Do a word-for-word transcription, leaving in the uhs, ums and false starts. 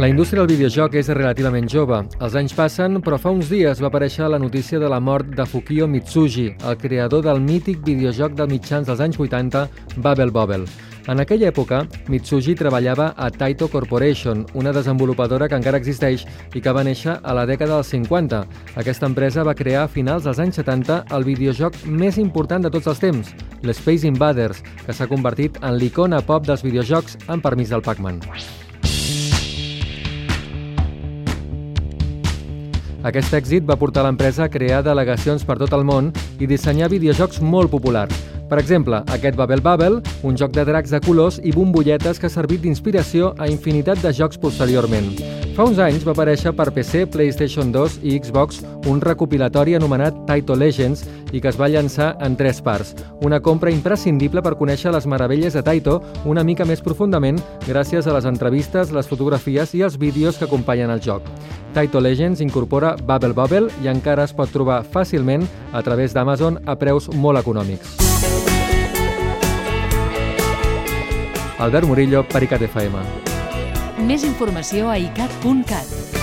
La indústria del videojoc és relativament jove. Els anys passen, però fa uns dies va aparèixer la notícia de la mort de Fukio Mitsuji, el creador del mític videojoc dels mitjans dels anys vuitanta, Bubble Bobble. En aquella època, Mitsuji treballava a Taito Corporation, una desenvolupadora que encara existeix i que va néixer a la dècada dels cinquanta. Aquesta empresa va crear a finals dels anys setanta el videojoc més important de tots els temps, l'Space Invaders, que s'ha convertit en l'icona pop dels videojocs amb permís del Pac-Man. Aquest èxit va portar l'empresa a crear delegacions per tot el món i dissenyar videojocs molt populars. Per exemple, aquest Bubble Bobble, un joc de dracs de colors i bombolletes que ha servit d'inspiració a infinitat de jocs posteriorment. Fa uns anys va aparèixer per P C, PlayStation dos i Xbox un recopilatori anomenat Taito Legends i que es va llançar en tres parts. Una compra imprescindible per conèixer les meravelles de Taito una mica més profundament gràcies a les entrevistes, les fotografies i els vídeos que acompanyen el joc. Taito Legends incorpora Bubble Bobble i encara es pot trobar fàcilment a través d'Amazon a preus molt econòmics. Albert Murillo, per ICAT F M. Més informació a icat punt cat.